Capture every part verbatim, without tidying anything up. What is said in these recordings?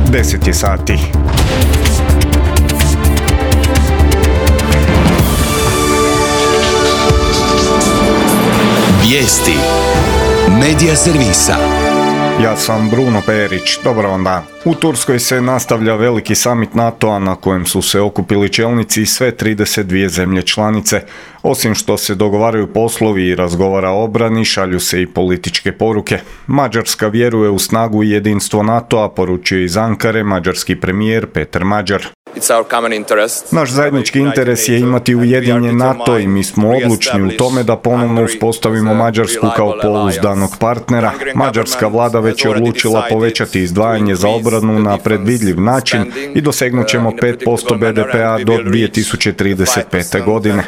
deset je sati. Vijesti Medija servisa. Ja sam Bruno Perić, dobar vam dan. U Turskoj se nastavlja veliki samit NATO-a na kojem su se okupili čelnici sve trideset dvije zemlje članice. Osim što se dogovaraju poslovi i razgovara o obrani, šalju se i političke poruke. Mađarska vjeruje u snagu i jedinstvo NATO-a, poručuje iz Ankare mađarski premijer Peter Mađar. Naš zajednički interes je imati ujedinjen NATO i mi smo odlučni u tome da ponovno uspostavimo Mađarsku kao pouzdanog partnera. Mađarska vlada već je odlučila povećati izdvajanje za obranu na predvidljiv način i dosegnut ćemo pet posto be de pe a do dvije tisuće trideset pete. godine.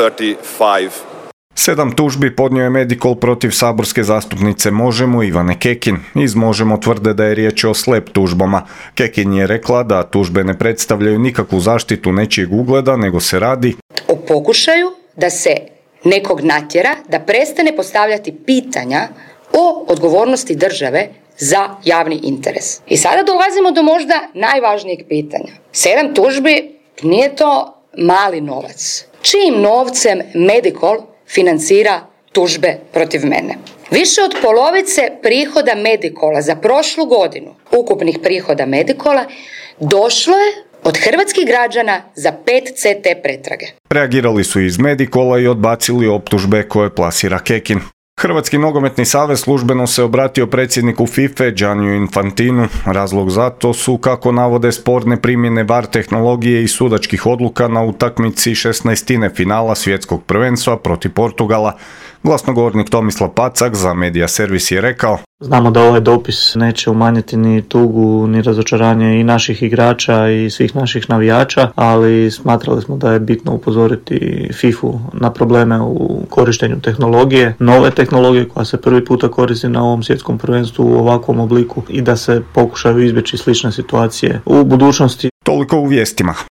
Sedam tužbi podnio je Medikol protiv saborske zastupnice Možemo Ivane Kekin. Iz Možemo tvrde da je riječ o slep tužbama. Kekin je rekla da tužbe ne predstavljaju nikakvu zaštitu nečijeg ugleda, nego se radi o pokušaju da se nekog natjera da prestane postavljati pitanja o odgovornosti države za javni interes. I sada dolazimo do možda najvažnijeg pitanja. Sedam tužbi, nije to mali novac. Čijim novcem Medikol financira tužbe protiv mene? Više od polovice prihoda Medikola za prošlu godinu, ukupnih prihoda Medikola, došlo je od hrvatskih građana za pet ce te pretrage. Reagirali su iz Medikola i odbacili optužbe koje plasira Kekin. Hrvatski nogometni savez službeno se obratio predsjedniku fife Gianniju Infantinu. Razlog za to su, kako navode, sporne primjene var tehnologije i sudačkih odluka na utakmici šesnaestine finala svjetskog prvenstva protiv Portugala. Glasnogovornik Tomislav Pacak za Medija servis je rekao: Znamo da ovaj dopis neće umanjiti ni tugu, ni razočaranje i naših igrača i svih naših navijača, ali smatrali smo da je bitno upozoriti fifu na probleme u korištenju tehnologije, nove tehnologije koja se prvi puta koristi na ovom svjetskom prvenstvu u ovakvom obliku i da se pokušaju izbjeći slične situacije u budućnosti. Toliko u vijestima.